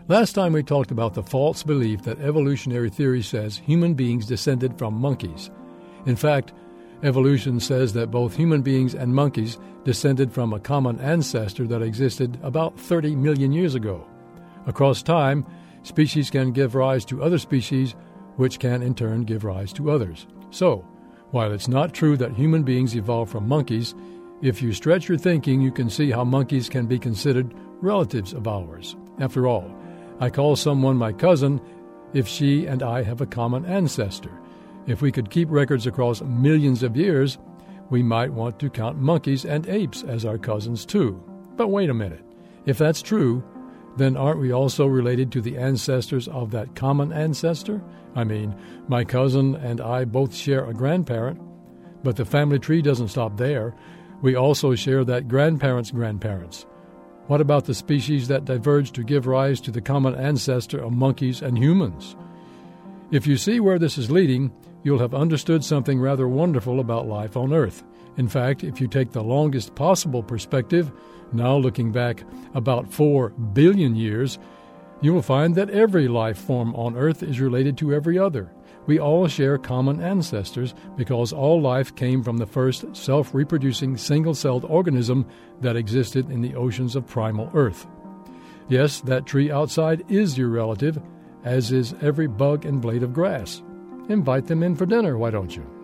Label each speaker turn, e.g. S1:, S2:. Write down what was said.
S1: Last time we talked about the false belief that evolutionary theory says human beings descended from monkeys. In fact, evolution says that both human beings and monkeys descended from a common ancestor that existed about 30 million years ago. Across time, species can give rise to other species, which can in turn give rise to others. So, while it's not true that human beings evolved from monkeys, if you stretch your thinking, you can see how monkeys can be considered relatives of ours. After all, I call someone my cousin if she and I have a common ancestor. If we could keep records across millions of years, we might want to count monkeys and apes as our cousins too. But wait a minute. If that's true, then aren't we also related to the ancestors of that common ancestor? I mean, my cousin and I both share a grandparent, but the family tree doesn't stop there. We also share that grandparent's grandparents. What about the species that diverged to give rise to the common ancestor of monkeys and humans? If you see where this is leading, you'll have understood something rather wonderful about life on Earth. In fact, if you take the longest possible perspective, now looking back about 4 billion years, you will find that every life form on Earth is related to every other. We all share common ancestors because all life came from the first self-reproducing single-celled organism that existed in the oceans of primal Earth. Yes, that tree outside is your relative, as is every bug and blade of grass. Invite them in for dinner, why don't you?